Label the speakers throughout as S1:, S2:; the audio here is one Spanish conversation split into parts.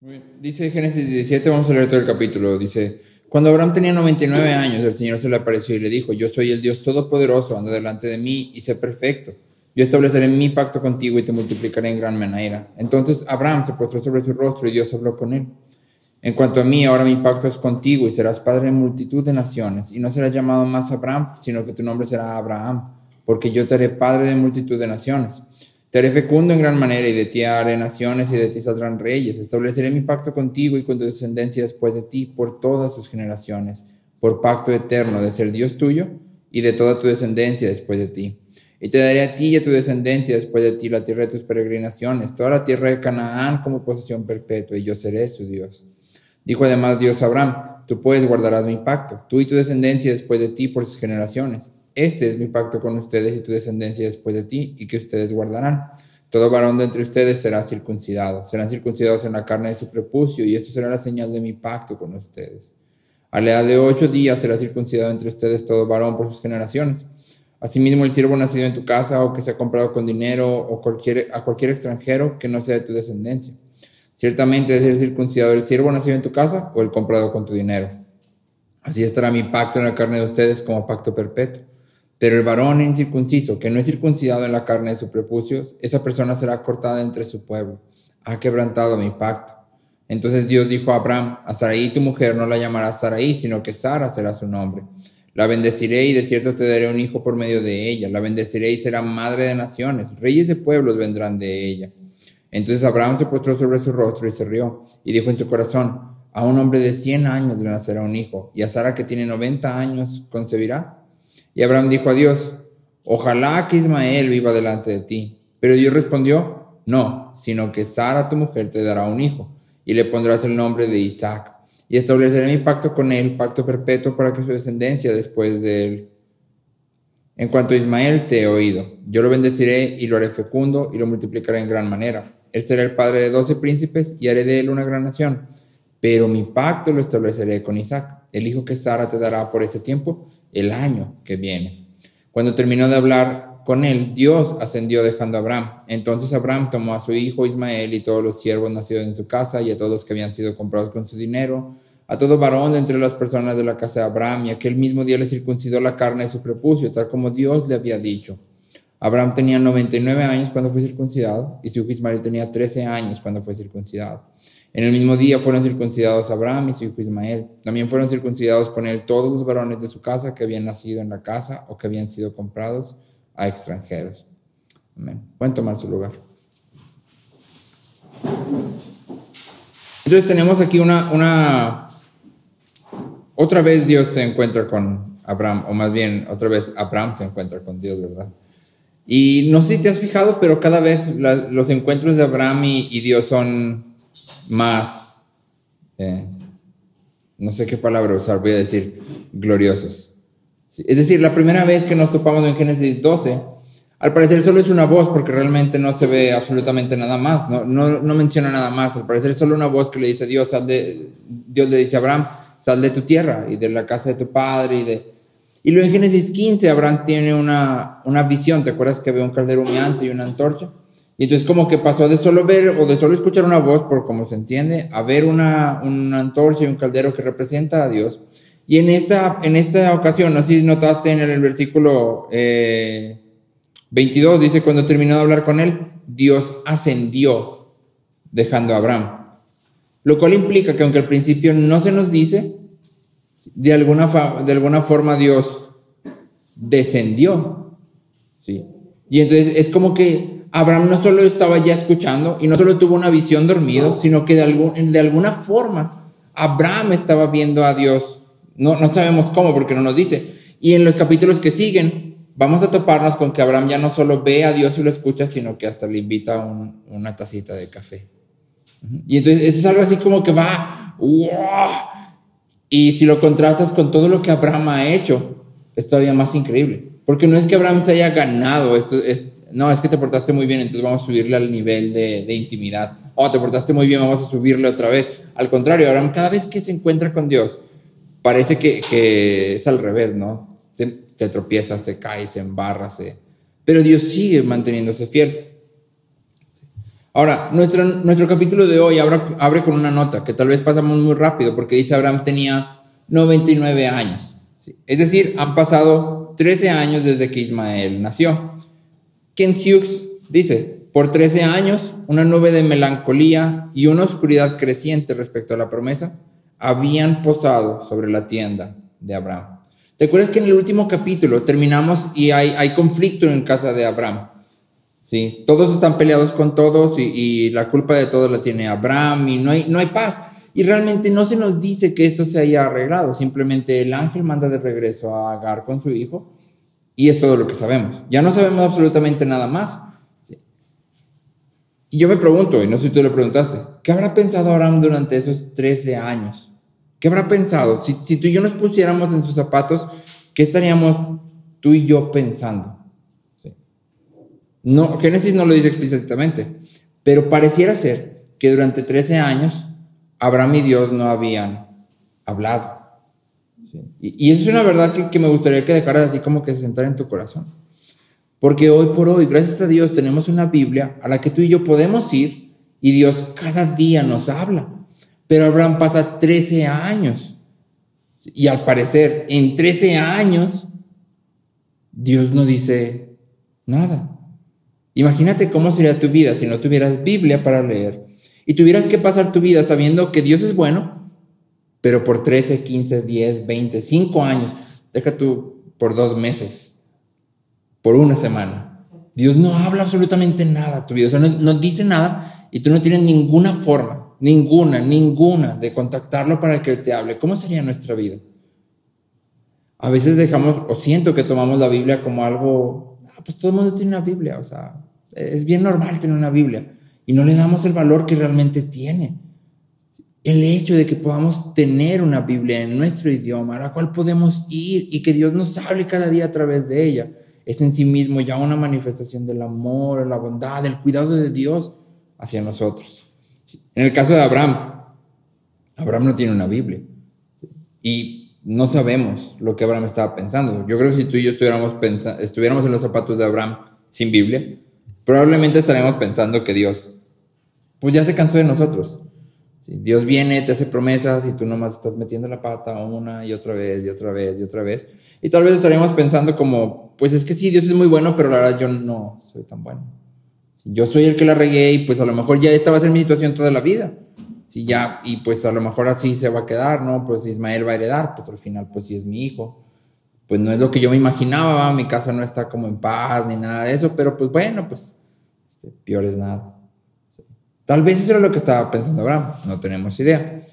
S1: Muy bien. Dice Génesis 17, vamos a leer todo el capítulo. Dice: cuando Abraham tenía 99 años, el Señor se le apareció y le dijo: yo soy el Dios Todopoderoso, anda delante de mí y sé perfecto. Yo estableceré mi pacto contigo y te multiplicaré en gran manera. Entonces Abraham se postró sobre su rostro y Dios habló con él: en cuanto a mí, ahora mi pacto es contigo y serás padre de multitud de naciones, y no serás llamado más Abraham, sino que tu nombre será Abraham, porque yo te haré padre de multitud de naciones. Te haré fecundo en gran manera, y de ti haré naciones, y de ti saldrán reyes. Estableceré mi pacto contigo y con tu descendencia después de ti por todas sus generaciones, por pacto eterno de ser Dios tuyo y de toda tu descendencia después de ti. Y te daré a ti y a tu descendencia después de ti la tierra de tus peregrinaciones, toda la tierra de Canaán como posesión perpetua, y yo seré su Dios. Dijo además Dios a Abraham: tú pues guardarás mi pacto, tú y tu descendencia después de ti por sus generaciones. Este es mi pacto con ustedes y tu descendencia después de ti, y que ustedes guardarán. Todo varón de entre ustedes será circuncidado. Serán circuncidados en la carne de su prepucio, y esto será la señal de mi pacto con ustedes. A la edad de 8 días será circuncidado entre ustedes todo varón por sus generaciones. Asimismo, el siervo nacido en tu casa, o que se ha comprado con dinero, o a cualquier extranjero que no sea de tu descendencia. Ciertamente debe ser circuncidado el siervo nacido en tu casa, o el comprado con tu dinero. Así estará mi pacto en la carne de ustedes como pacto perpetuo. Pero el varón incircunciso, que no es circuncidado en la carne de su prepucio, esa persona será cortada entre su pueblo. Ha quebrantado mi pacto. Entonces Dios dijo a Abraham: a Sarai tu mujer no la llamarás Sarai, sino que Sara será su nombre. La bendeciré, y de cierto te daré un hijo por medio de ella. La bendeciré y será madre de naciones. Reyes de pueblos vendrán de ella. Entonces Abraham se postró sobre su rostro y se rió, y dijo en su corazón: a un hombre de 100 años le nacerá un hijo, y a Sara, que tiene 90 años, concebirá. Y Abraham dijo a Dios: ojalá que Ismael viva delante de ti. Pero Dios respondió: no, sino que Sara tu mujer te dará un hijo, y le pondrás el nombre de Isaac. Y estableceré mi pacto con él, pacto perpetuo para que su descendencia después de él. En cuanto a Ismael te he oído. Yo lo bendeciré y lo haré fecundo y lo multiplicaré en gran manera. Él será el padre de 12 príncipes y haré de él una gran nación. Pero mi pacto lo estableceré con Isaac, el hijo que Sara te dará por este tiempo, el año que viene. Cuando terminó de hablar con él, Dios ascendió dejando a Abraham. Entonces Abraham tomó a su hijo Ismael y todos los siervos nacidos en su casa, y a todos los que habían sido comprados con su dinero, a todo varón de entre las personas de la casa de Abraham, y aquel mismo día le circuncidó la carne de su prepucio, tal como Dios le había dicho. Abraham tenía 99 años cuando fue circuncidado, y su hijo Ismael tenía 13 años cuando fue circuncidado. En el mismo día fueron circuncidados Abraham y su hijo Ismael. También fueron circuncidados con él todos los varones de su casa que habían nacido en la casa o que habían sido comprados a extranjeros. Amén. Pueden tomar su lugar. Entonces tenemos aquí otra vez Dios se encuentra con Abraham, o más bien otra vez Abraham se encuentra con Dios, ¿verdad? Y no sé si te has fijado, pero cada vez los encuentros de Abraham y Dios son más, no sé qué palabra usar, voy a decir gloriosos. Sí, es decir, la primera vez que nos topamos en Génesis 12, al parecer solo es una voz, porque realmente no se ve absolutamente nada más, no menciona nada más. Al parecer es solo una voz que le dice a Dios, Dios le dice a Abraham: sal de tu tierra y de la casa de tu padre. Y luego en Génesis 15 Abraham tiene una visión. ¿Te acuerdas que ve un caldero humeante y una antorcha? Y entonces como que pasó de solo ver o de solo escuchar una voz, por como se entiende, a ver una antorcha y un caldero que representa a Dios. Y en esta ocasión, no sé si notaste en el versículo 22, dice: cuando terminó de hablar con él, Dios ascendió dejando a Abraham. Lo cual implica que aunque al principio no se nos dice, de alguna forma Dios descendió. ¿Sí? Y entonces es como que Abraham no solo estaba ya escuchando y no solo tuvo una visión dormido, sino que de alguna forma Abraham estaba viendo a Dios. No sabemos cómo, porque no nos dice. Y en los capítulos que siguen vamos a toparnos con que Abraham ya no solo ve a Dios y lo escucha, sino que hasta le invita una tacita de café. Y entonces eso es algo así como que va, ¡wow! Y si lo contrastas con todo lo que Abraham ha hecho, es todavía más increíble. Porque no es que Abraham se haya ganado, no, es que te portaste muy bien, entonces vamos a subirle al nivel de intimidad. Te portaste muy bien, vamos a subirle otra vez. Al contrario, Abraham cada vez que se encuentra con Dios, parece que es al revés, ¿no? Se tropieza, se cae, se embarra, pero Dios sigue manteniéndose fiel. Ahora, nuestro capítulo de hoy abre con una nota que tal vez pasamos muy rápido porque dice Abraham tenía 99 años. ¿Sí? Es decir, han pasado 13 años desde que Ismael nació. Ken Hughes dice, por 13 años, una nube de melancolía y una oscuridad creciente respecto a la promesa habían posado sobre la tienda de Abraham. ¿Te acuerdas que en el último capítulo terminamos y hay conflicto en casa de Abraham? Sí, todos están peleados con todos y la culpa de todo la tiene Abraham y no hay paz. Y realmente no se nos dice que esto se haya arreglado, simplemente el ángel manda de regreso a Agar con su hijo y es todo lo que sabemos. Ya no sabemos absolutamente nada más. Sí. Y yo me pregunto, y no sé si tú le preguntaste, ¿qué habrá pensado Abraham durante esos 13 años? ¿Qué habrá pensado? Si tú y yo nos pusiéramos en sus zapatos, ¿qué estaríamos tú y yo pensando? No, Génesis no lo dice explícitamente, pero pareciera ser que durante 13 años Abraham y Dios no habían hablado. ¿Sí? Y eso es una verdad que me gustaría que dejaras así como que se sentara en tu corazón. Porque hoy por hoy, gracias a Dios, tenemos una Biblia a la que tú y yo podemos ir y Dios cada día nos habla. Pero Abraham pasa 13 años y al parecer en 13 años Dios no dice nada. Imagínate cómo sería tu vida si no tuvieras Biblia para leer y tuvieras que pasar tu vida sabiendo que Dios es bueno, pero por 13, 15, 10, 20, 5 años, deja tú por 2 meses, por una semana. Dios no habla absolutamente nada a tu vida, o sea, no dice nada y tú no tienes ninguna forma, ninguna de contactarlo para que Él te hable. ¿Cómo sería nuestra vida? A veces dejamos, o siento que tomamos la Biblia como algo, pues todo el mundo tiene una Biblia, o sea, es bien normal tener una Biblia y no le damos el valor que realmente tiene. El hecho de que podamos tener una Biblia en nuestro idioma a la cual podemos ir y que Dios nos hable cada día a través de ella es en sí mismo ya una manifestación del amor, la bondad, el cuidado de Dios hacia nosotros. En el caso de Abraham no tiene una Biblia y no sabemos lo que Abraham estaba pensando. Yo creo que si tú y yo estuviéramos en los zapatos de Abraham sin Biblia, probablemente estaríamos pensando que Dios pues ya se cansó de nosotros. ¿Sí? Dios viene, te hace promesas y tú nomás estás metiendo la pata una y otra vez y otra vez y otra vez. Y tal vez estaríamos pensando como, pues es que sí, Dios es muy bueno, pero la verdad yo no soy tan bueno. Yo soy el que la regué y pues a lo mejor ya esta va a ser mi situación toda la vida. Sí, ya, y pues a lo mejor así se va a quedar, ¿no? Pues Ismael va a heredar, pues al final pues sí es mi hijo. Pues no es lo que yo me imaginaba, ¿va? Mi casa no está como en paz ni nada de eso, pero pues bueno, pues peor es nada. Sí. Tal vez eso era lo que estaba pensando Abraham, no tenemos idea.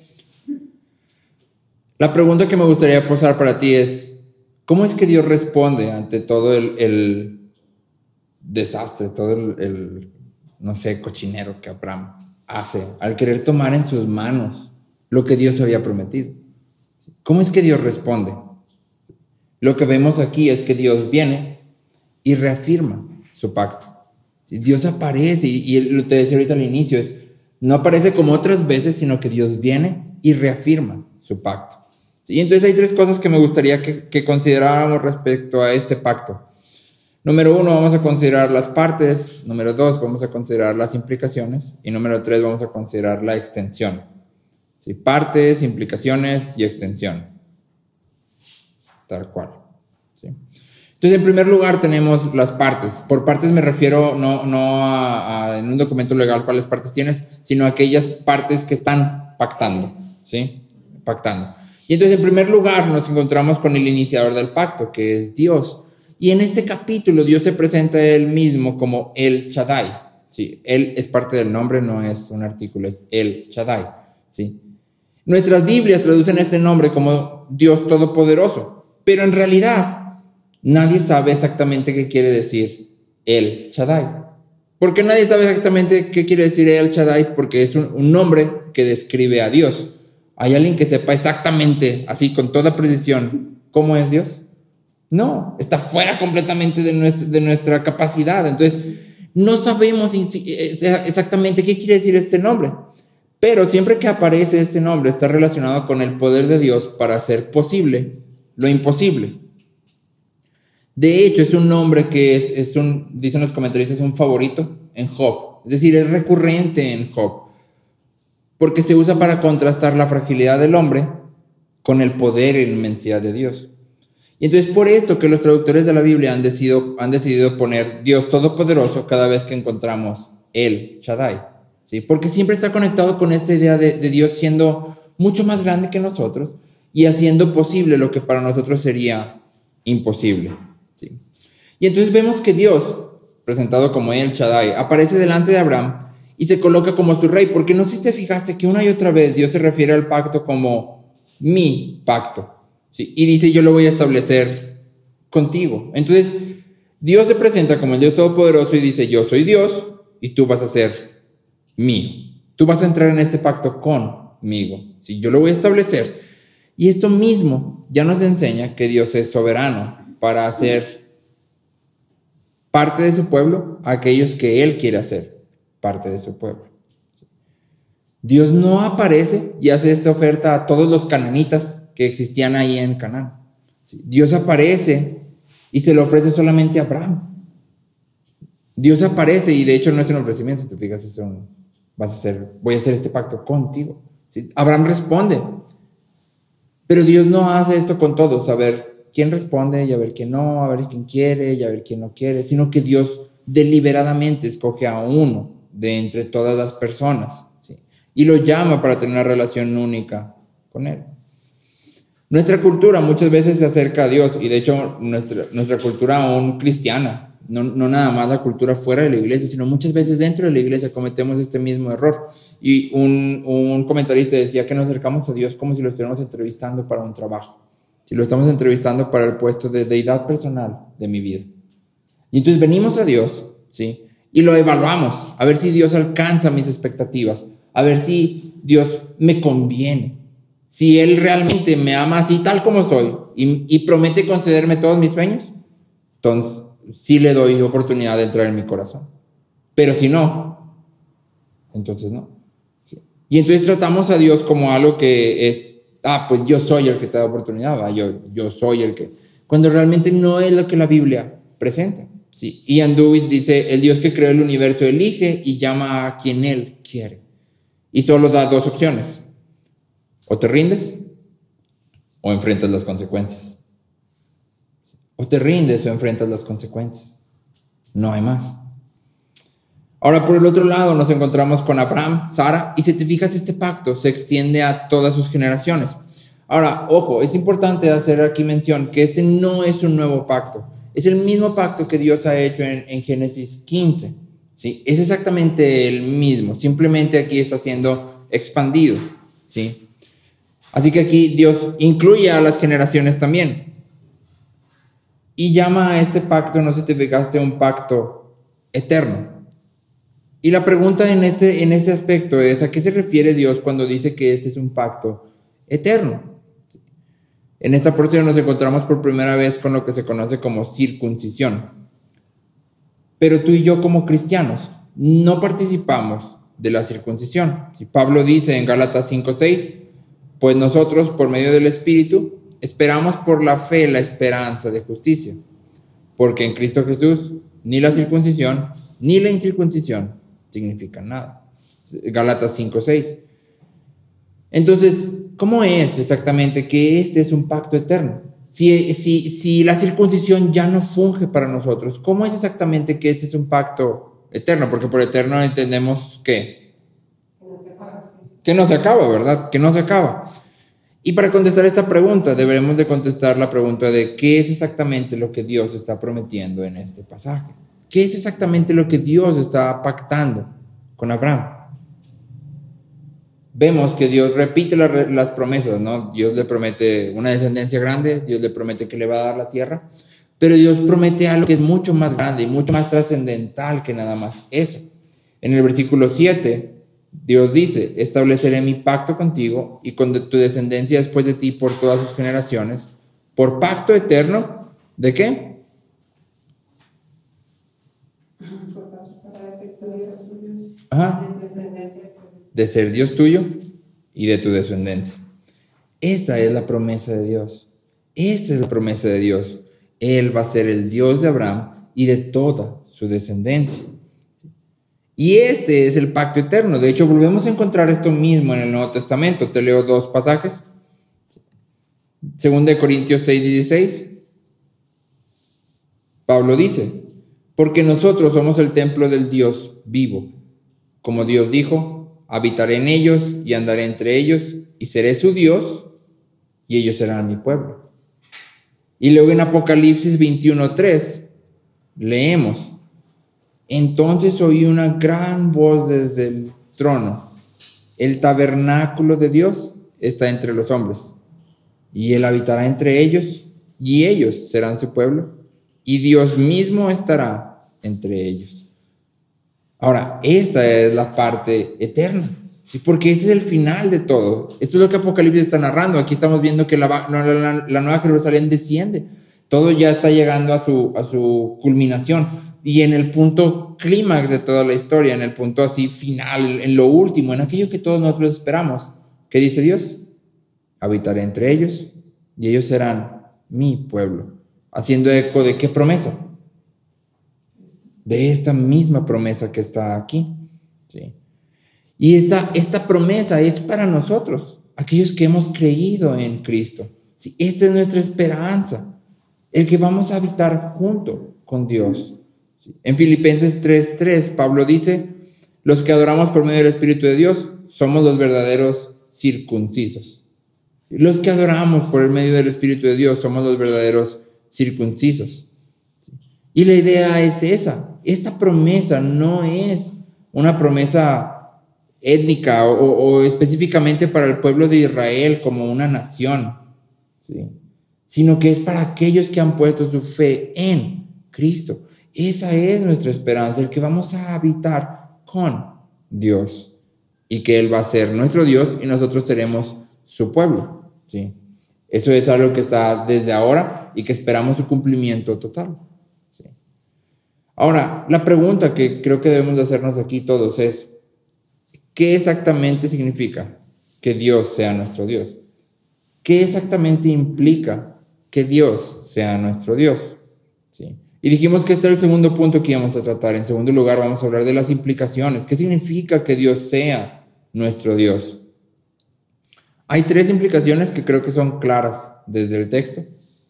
S1: La pregunta que me gustaría posar para ti es, ¿cómo es que Dios responde ante todo el desastre, todo el no sé, cochinero que Abraham hace al querer tomar en sus manos lo que Dios había prometido? ¿Cómo es que Dios responde? Lo que vemos aquí es que Dios viene y reafirma su pacto. Dios aparece y lo que te decía ahorita al inicio no aparece como otras veces, sino que Dios viene y reafirma su pacto. Y entonces hay 3 cosas que me gustaría que consideráramos respecto a este pacto. Número 1, vamos a considerar las partes. Número 2, vamos a considerar las implicaciones. Y número 3, vamos a considerar la extensión. ¿Sí? Partes, implicaciones y extensión. Tal cual. ¿Sí? Entonces, en primer lugar tenemos las partes. Por partes me refiero no a en un documento legal cuáles partes tienes, sino a aquellas partes que están pactando. ¿Sí? Pactando. Y entonces, en primer lugar, nos encontramos con el iniciador del pacto, que es Dios. Y en este capítulo, Dios se presenta a Él mismo como El Shaddai. ¿Sí? Él es parte del nombre, no es un artículo, es El Shaddai. ¿Sí? Nuestras Biblias traducen este nombre como Dios Todopoderoso. Pero en realidad, nadie sabe exactamente qué quiere decir El Shaddai. ¿Por qué nadie sabe exactamente qué quiere decir El Shaddai? Porque es un nombre que describe a Dios. ¿Hay alguien que sepa exactamente, así con toda precisión, cómo es Dios? No, está fuera completamente de nuestra capacidad. Entonces, no sabemos exactamente qué quiere decir este nombre. Pero siempre que aparece este nombre, está relacionado con el poder de Dios para hacer posible lo imposible. De hecho, es un nombre que dicen los comentaristas, un favorito en Job. Es decir, es recurrente en Job, porque se usa para contrastar la fragilidad del hombre con el poder y la inmensidad de Dios. Y entonces por esto que los traductores de la Biblia han decidido poner Dios Todopoderoso cada vez que encontramos el Shaddai, ¿sí? Porque siempre está conectado con esta idea de Dios siendo mucho más grande que nosotros y haciendo posible lo que para nosotros sería imposible, ¿sí? Y entonces vemos que Dios, presentado como el Shaddai, aparece delante de Abraham y se coloca como su rey, porque no sé si te fijaste que una y otra vez Dios se refiere al pacto como mi pacto, ¿sí? Y dice, yo lo voy a establecer contigo. Entonces, Dios se presenta como el Dios Todopoderoso y dice, yo soy Dios y tú vas a ser mío. Tú vas a entrar en este pacto conmigo, ¿sí? Yo lo voy a establecer. Y esto mismo ya nos enseña que Dios es soberano para hacer parte de su pueblo a aquellos que Él quiere hacer parte de su pueblo. Dios no aparece y hace esta oferta a todos los cananitas que existían ahí en Canaán. Dios aparece y se lo ofrece solamente a Abraham. Dios aparece y de hecho no es un ofrecimiento, te fijas, voy a hacer este pacto contigo, ¿sí? Abraham responde, pero Dios no hace esto con todos, a ver quién responde y a ver quién no, a ver quién quiere y a ver quién no quiere, sino que Dios deliberadamente escoge a uno de entre todas las personas, ¿sí? Y lo llama para tener una relación única con Él. Nuestra cultura muchas veces se acerca a Dios, y de hecho nuestra cultura aún cristiana, no nada más la cultura fuera de la iglesia, sino muchas veces dentro de la iglesia cometemos este mismo error. Y un comentarista decía que nos acercamos a Dios como si lo estuviéramos entrevistando para un trabajo, si lo estamos entrevistando para el puesto de deidad personal de mi vida. Y entonces venimos a Dios, ¿sí? Y lo evaluamos, a ver si Dios alcanza mis expectativas, a ver si Dios me conviene, si Él realmente me ama así tal como soy y promete concederme todos mis sueños, entonces sí le doy oportunidad de entrar en mi corazón. Pero si no, entonces no, ¿sí? Y entonces tratamos a Dios como algo que es, pues yo soy el que te da oportunidad, yo soy el que, cuando realmente no es lo que la Biblia presenta, ¿sí? Ian Duvitt dice, el Dios que creó el universo elige y llama a quien Él quiere. Y solo da dos opciones. O te rindes o enfrentas las consecuencias. O te rindes o enfrentas las consecuencias. No hay más. Ahora, por el otro lado, nos encontramos con Abraham, Sara, y si te fijas, este pacto se extiende a todas sus generaciones. Ahora, ojo, es importante hacer aquí mención que este no es un nuevo pacto. Es el mismo pacto que Dios ha hecho en Génesis 15. ¿Sí? Es exactamente el mismo, simplemente aquí está siendo expandido, ¿sí? Así que aquí Dios incluye a las generaciones también y llama a este pacto, no sé si te fijaste, un pacto eterno. Y la pregunta en este aspecto es, ¿a qué se refiere Dios cuando dice que este es un pacto eterno? En esta porción nos encontramos por primera vez con lo que se conoce como circuncisión. Pero tú y yo como cristianos no participamos de la circuncisión. Si Pablo dice en Gálatas 5:6, pues nosotros por medio del Espíritu esperamos por la fe la esperanza de justicia. Porque en Cristo Jesús ni la circuncisión ni la incircuncisión significan nada. Gálatas 5:6. Entonces, ¿cómo es exactamente que este es un pacto eterno? Si la circuncisión ya no funge para nosotros, ¿cómo es exactamente que este es un pacto eterno? Porque por eterno entendemos que no se acaba, ¿verdad? Que no se acaba. Y para contestar esta pregunta, debemos de contestar la pregunta de qué es exactamente lo que Dios está prometiendo en este pasaje. ¿Qué es exactamente lo que Dios está pactando con Abraham? Vemos que Dios repite las promesas, ¿no? Dios le promete una descendencia grande, Dios le promete que le va a dar la tierra, pero Dios promete algo que es mucho más grande y mucho más trascendental que nada más eso. En el versículo 7, Dios dice, estableceré mi pacto contigo y con tu descendencia después de ti por todas sus generaciones, por pacto eterno, ¿de qué? Ajá. De ser Dios tuyo y de tu descendencia. Esta es la promesa de Dios. Esta es la promesa de Dios. Él va a ser el Dios de Abraham y de toda su descendencia. Y este es el pacto eterno. De hecho, volvemos a encontrar esto mismo en el Nuevo Testamento. Te leo 2 pasajes. 2 Corintios 6:16. Pablo dice: porque nosotros somos el templo del Dios vivo. Como Dios dijo: habitaré en ellos y andaré entre ellos y seré su Dios y ellos serán mi pueblo. Y luego en Apocalipsis 21:3 leemos: entonces oí una gran voz desde el trono: el tabernáculo de Dios está entre los hombres, y Él habitará entre ellos, y ellos serán su pueblo, y Dios mismo estará entre ellos. Ahora, esta es la parte eterna, ¿sí? Porque este es el final de todo. Esto es lo que Apocalipsis está narrando. Aquí estamos viendo que la Nueva Jerusalén desciende. Todo ya está llegando a su culminación. Y en el punto clímax de toda la historia, en el punto así final, en lo último, en aquello que todos nosotros esperamos, ¿qué dice Dios? Habitaré entre ellos y ellos serán mi pueblo. Haciendo eco de qué promesa. De esta misma promesa que está aquí, ¿sí? Y esta promesa es para nosotros, aquellos que hemos creído en Cristo, ¿sí? Esta es nuestra esperanza, el que vamos a habitar junto con Dios, ¿sí? En Filipenses 3:3 Pablo dice: los que adoramos por medio del Espíritu de Dios somos los verdaderos circuncisos. Los que adoramos por el medio del Espíritu de Dios somos los verdaderos circuncisos. Y la idea es esa. Esta promesa no es una promesa étnica o específicamente para el pueblo de Israel como una nación, ¿sí? Sino que es para aquellos que han puesto su fe en Cristo. Esa es nuestra esperanza, el que vamos a habitar con Dios y que Él va a ser nuestro Dios y nosotros seremos su pueblo, ¿sí? Eso es algo que está desde ahora y que esperamos su cumplimiento total. Ahora, la pregunta que creo que debemos de hacernos aquí todos es: ¿qué exactamente significa que Dios sea nuestro Dios? ¿Qué exactamente implica que Dios sea nuestro Dios? ¿Sí? Y dijimos que este es el segundo punto que íbamos a tratar. En segundo lugar, vamos a hablar de las implicaciones. ¿Qué significa que Dios sea nuestro Dios? Hay 3 implicaciones que creo que son claras desde el texto.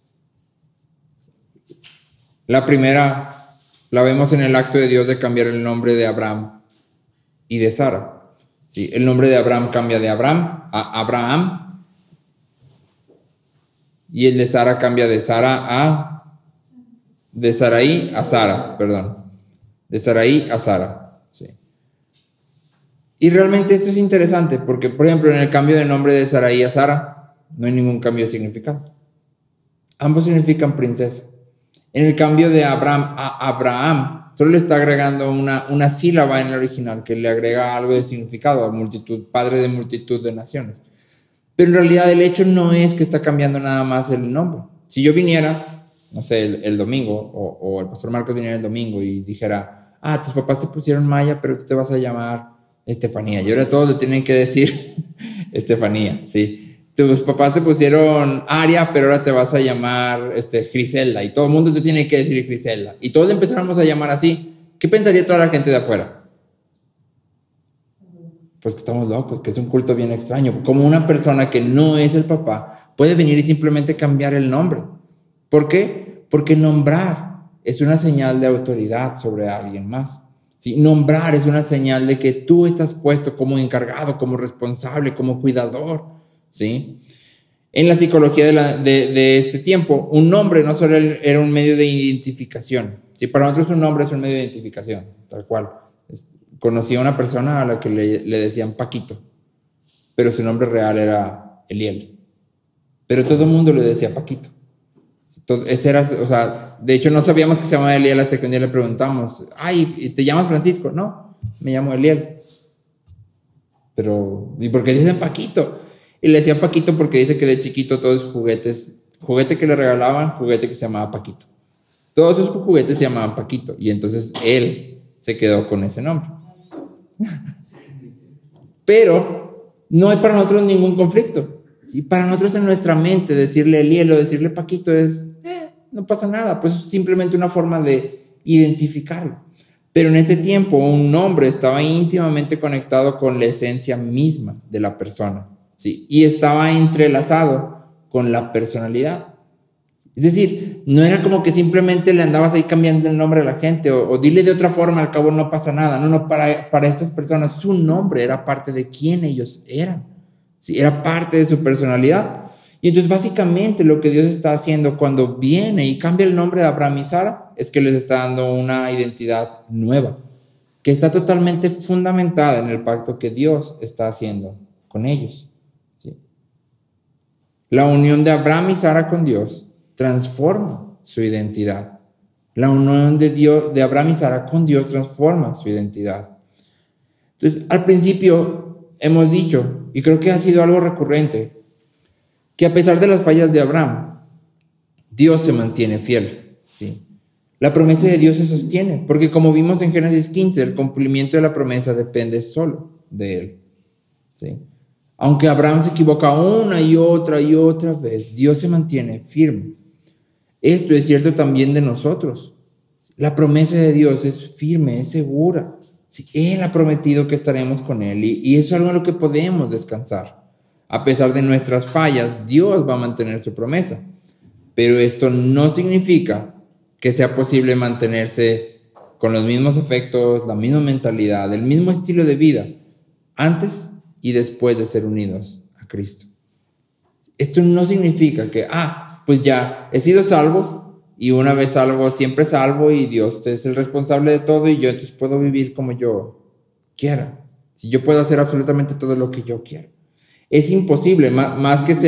S1: La primera la vemos en el acto de Dios de cambiar el nombre de Abraham y de Sara. Sí, el nombre de Abraham cambia de Abraham a Abraham. Y el de Sara cambia de Sarai a Sara, perdón. De Sarai a Sara. Sí. Y realmente esto es interesante porque, por ejemplo, en el cambio de nombre de Sarai a Sara no hay ningún cambio de significado. Ambos significan princesa. En el cambio de Abraham a Abraham, solo le está agregando una sílaba en el original que le agrega algo de significado a multitud, padre de multitud de naciones. Pero en realidad el hecho no es que está cambiando nada más el nombre. Si yo viniera, no sé, el domingo, o el pastor Marcos viniera el domingo y dijera: tus papás te pusieron Maya, pero tú te vas a llamar Estefanía. Y ahora todos le tienen que decir Estefanía, ¿sí? Tus papás te pusieron Aria, pero ahora te vas a llamar Griselda, y todo el mundo te tiene que decir Griselda, y todos le empezáramos a llamar así. ¿Qué pensaría toda la gente de afuera? Pues que estamos locos, que es un culto bien extraño. Como una persona que no es el papá puede venir y simplemente cambiar el nombre. ¿Por qué? Porque nombrar es una señal de autoridad sobre alguien más, ¿sí? Nombrar es una señal de que tú estás puesto como encargado, como responsable, como cuidador, ¿sí? En la psicología de este tiempo, un nombre no solo era un medio de identificación, ¿sí? Para nosotros un nombre es un medio de identificación, tal cual. Conocí a una persona a la que le decían Paquito, pero su nombre real era Eliel, pero todo el mundo le decía Paquito. Entonces, ese era, o sea, de hecho no sabíamos que se llamaba Eliel hasta que un día le preguntamos: ¿te llamas Francisco? No, me llamo Eliel. Pero, ¿y por qué dicen Paquito? Y le decían Paquito porque dice que de chiquito todos sus juguete que le regalaban, juguete que se llamaba Paquito. Todos sus juguetes se llamaban Paquito, y entonces él se quedó con ese nombre. Pero no hay para nosotros ningún conflicto, ¿sí? Para nosotros en nuestra mente decirle Eliel o decirle Paquito es, no pasa nada, pues es simplemente una forma de identificarlo. Pero en este tiempo un nombre estaba íntimamente conectado con la esencia misma de la persona, ¿sí? Y estaba entrelazado con la personalidad. Es decir, no era como que simplemente le andabas ahí cambiando el nombre a la gente o dile de otra forma, al cabo no pasa nada. No, para estas personas su nombre era parte de quién ellos eran, ¿sí? Era parte de su personalidad. Y entonces básicamente lo que Dios está haciendo cuando viene y cambia el nombre de Abraham y Sara es que les está dando una identidad nueva, que está totalmente fundamentada en el pacto que Dios está haciendo con ellos, ¿sí? La unión de Abraham y Sara con Dios transforma su identidad. La unión de Abraham y Sara con Dios transforma su identidad. Entonces, al principio hemos dicho, y creo que ha sido algo recurrente, que a pesar de las fallas de Abraham, Dios se mantiene fiel, ¿sí? La promesa de Dios se sostiene, porque como vimos en Génesis 15, el cumplimiento de la promesa depende solo de Él, ¿sí? Aunque Abraham se equivoca una y otra vez, Dios se mantiene firme. Esto es cierto también de nosotros. La promesa de Dios es firme, es segura. Sí, Él ha prometido que estaremos con Él y eso es algo en lo que podemos descansar. A pesar de nuestras fallas, Dios va a mantener su promesa. Pero esto no significa que sea posible mantenerse con los mismos efectos, la misma mentalidad, el mismo estilo de vida antes y después de ser unidos a Cristo. Esto no significa que, pues ya he sido salvo y una vez salvo, siempre salvo y Dios es el responsable de todo y yo entonces puedo vivir como yo quiera. Si yo puedo hacer absolutamente todo lo que yo quiero. Es imposible, más que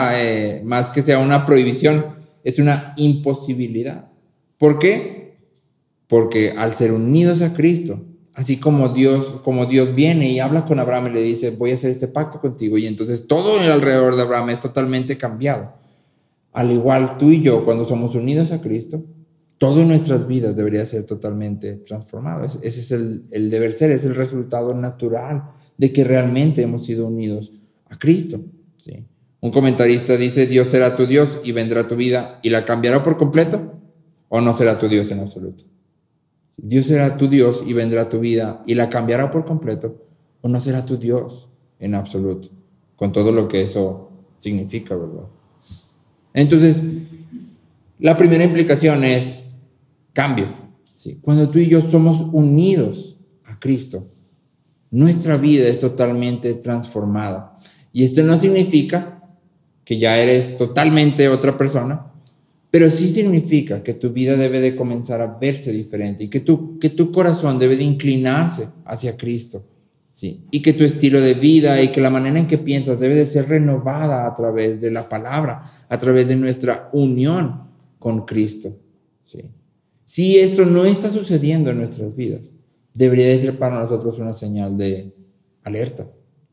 S1: sea una prohibición, es una imposibilidad. ¿Por qué? Porque al ser unidos a Cristo, así como Dios viene y habla con Abraham y le dice, voy a hacer este pacto contigo, y entonces todo alrededor de Abraham es totalmente cambiado. Al igual tú y yo, cuando somos unidos a Cristo, todo en nuestras vidas debería ser totalmente transformado. Ese es el deber ser, es el resultado natural de que realmente hemos sido unidos a Cristo, ¿sí? Un comentarista dice, Dios será tu Dios y vendrá a tu vida y la cambiará por completo, o no será tu Dios en absoluto. Dios será tu Dios y vendrá a tu vida y la cambiará por completo, o no será tu Dios en absoluto, con todo lo que eso significa, ¿verdad? Entonces, la primera implicación es cambio, ¿sí? Cuando tú y yo somos unidos a Cristo, nuestra vida es totalmente transformada. Y esto no significa que ya eres totalmente otra persona, pero sí significa que tu vida debe de comenzar a verse diferente y que tu corazón debe de inclinarse hacia Cristo, ¿sí? Y que tu estilo de vida y que la manera en que piensas debe de ser renovada a través de la palabra, a través de nuestra unión con Cristo, ¿sí? Si esto no está sucediendo en nuestras vidas, debería de ser para nosotros una señal de alerta.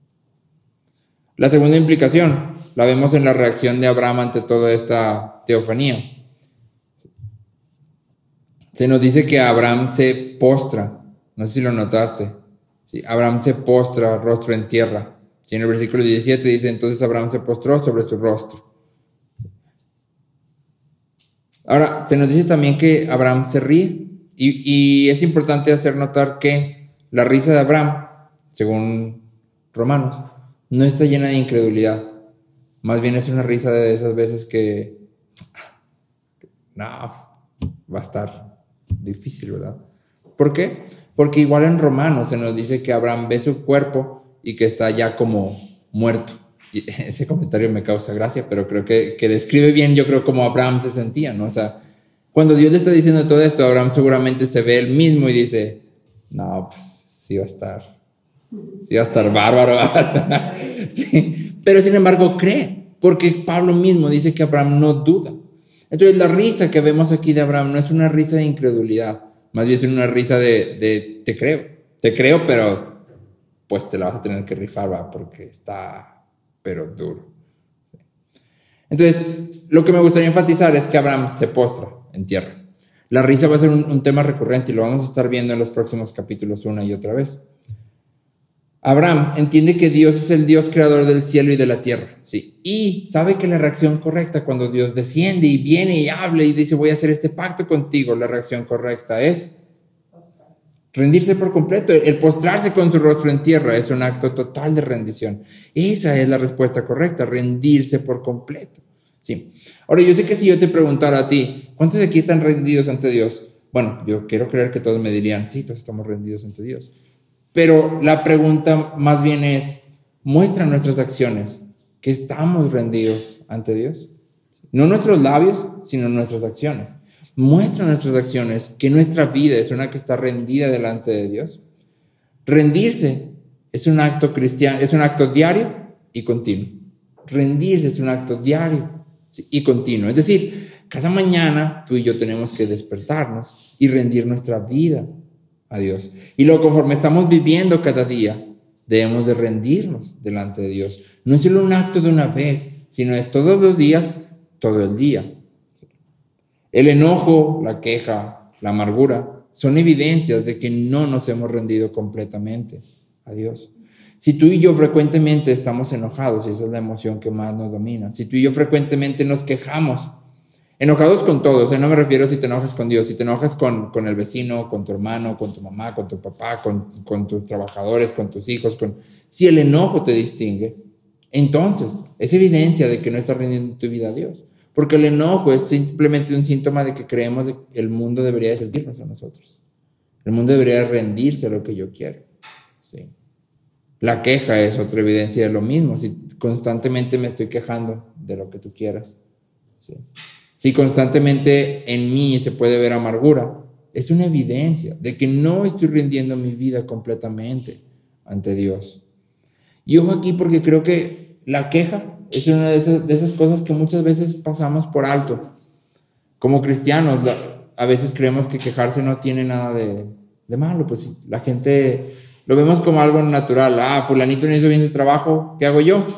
S1: La segunda implicación la vemos en la reacción de Abraham ante toda esta teofanía. Se nos dice que Abraham se postra, no sé si lo notaste, ¿sí? Abraham se postra rostro en tierra. ¿Sí? En el versículo 17 dice, entonces Abraham se postró sobre su rostro. Ahora, se nos dice también que Abraham se ríe y es importante hacer notar que la risa de Abraham, según Romanos, no está llena de incredulidad. Más bien es una risa de esas veces que no, va a estar difícil, ¿verdad? ¿Por qué? Porque igual en Romanos se nos dice que Abraham ve su cuerpo y que está ya como muerto. Y ese comentario me causa gracia, pero creo que describe bien, yo creo, cómo Abraham se sentía, ¿no? O sea, cuando Dios le está diciendo todo esto, Abraham seguramente se ve él mismo y dice, no, pues sí va a estar bárbaro. Sí. Pero sin embargo cree, porque Pablo mismo dice que Abraham no duda. Entonces la risa que vemos aquí de Abraham no es una risa de incredulidad, más bien es una risa de te creo, pero pues te la vas a tener que rifar, ¿va? Porque está pero duro. Entonces, lo que me gustaría enfatizar es que Abraham se postra en tierra. La risa va a ser un tema recurrente y lo vamos a estar viendo en los próximos capítulos una y otra vez. Abraham entiende que Dios es el Dios creador del cielo y de la tierra, ¿sí? Y sabe que la reacción correcta cuando Dios desciende y viene y habla y dice voy a hacer este pacto contigo, la reacción correcta es Rendirse por completo, el postrarse con su rostro en tierra es un acto total de rendición. Esa es la respuesta correcta, rendirse por completo. Sí. Ahora, yo sé que si yo te preguntara a ti, ¿cuántos de aquí están rendidos ante Dios? Bueno, yo quiero creer que todos me dirían, sí, todos estamos rendidos ante Dios. Pero la pregunta más bien es, ¿muestran nuestras acciones que estamos rendidos ante Dios? No nuestros labios, sino nuestras acciones. Muestran nuestras acciones que nuestra vida es una que está rendida delante de Dios. Rendirse es un acto cristiano, es un acto diario y continuo. Rendirse es un acto diario y continuo. Es decir, cada mañana tú y yo tenemos que despertarnos y rendir nuestra vida a Dios. Y luego, conforme estamos viviendo cada día, debemos de rendirnos delante de Dios. No es solo un acto de una vez, sino es todos los días, todo el día. El enojo, la queja, la amargura son evidencias de que no nos hemos rendido completamente a Dios. Si tú y yo frecuentemente estamos enojados, y esa es la emoción que más nos domina, si tú y yo frecuentemente nos quejamos, enojados con todos, no me refiero si te enojas con Dios, si te enojas con el vecino, con tu hermano, con tu mamá, con tu papá, con tus trabajadores, con tus hijos, si el enojo te distingue, entonces es evidencia de que no estás rindiendo tu vida a Dios. Porque el enojo es simplemente un síntoma de que creemos que el mundo debería de servirnos a nosotros. El mundo debería rendirse a lo que yo quiero. ¿Sí? La queja es otra evidencia de lo mismo. Si constantemente me estoy quejando de lo que tú quieras. ¿Sí? Si constantemente en mí se puede ver amargura, es una evidencia de que no estoy rindiendo mi vida completamente ante Dios. Y ojo aquí porque creo que la queja es una de esas cosas que muchas veces pasamos por alto. Como cristianos, a veces creemos que quejarse no tiene nada de malo. Pues la gente lo vemos como algo natural. Fulanito no hizo bien su trabajo, ¿qué hago yo?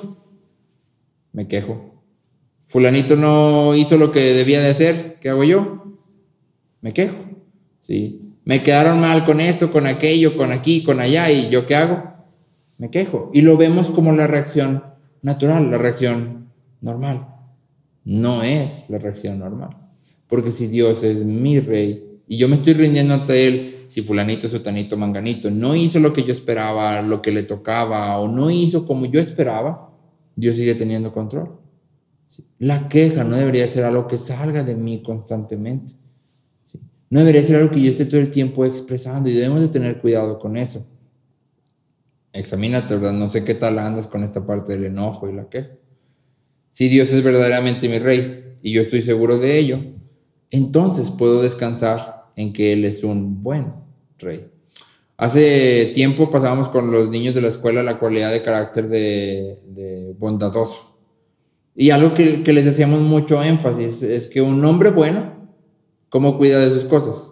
S1: Me quejo. Fulanito no hizo lo que debía de hacer, ¿qué hago yo? Me quejo. ¿Sí? Me quedaron mal con esto, con aquello, con aquí, con allá, ¿y yo qué hago? Me quejo. Y lo vemos como la reacción natural, la reacción normal. No es la reacción normal. Porque si Dios es mi rey y yo me estoy rindiendo ante Él, si fulanito, sutanito, manganito no hizo lo que yo esperaba, lo que le tocaba, o no hizo como yo esperaba, Dios sigue teniendo control. ¿Sí? La queja no debería ser algo que salga de mí constantemente. ¿Sí? No debería ser algo que yo esté todo el tiempo expresando, y debemos de tener cuidado con eso. Examínate, ¿verdad? No sé qué tal andas con esta parte del enojo y la queja. Si Dios es verdaderamente mi rey y yo estoy seguro de ello, entonces puedo descansar en que Él es un buen rey. Hace tiempo pasábamos con los niños de la escuela la cualidad de carácter de bondadoso. Y algo que les hacíamos mucho énfasis es que un hombre bueno, ¿cómo cuida de sus cosas?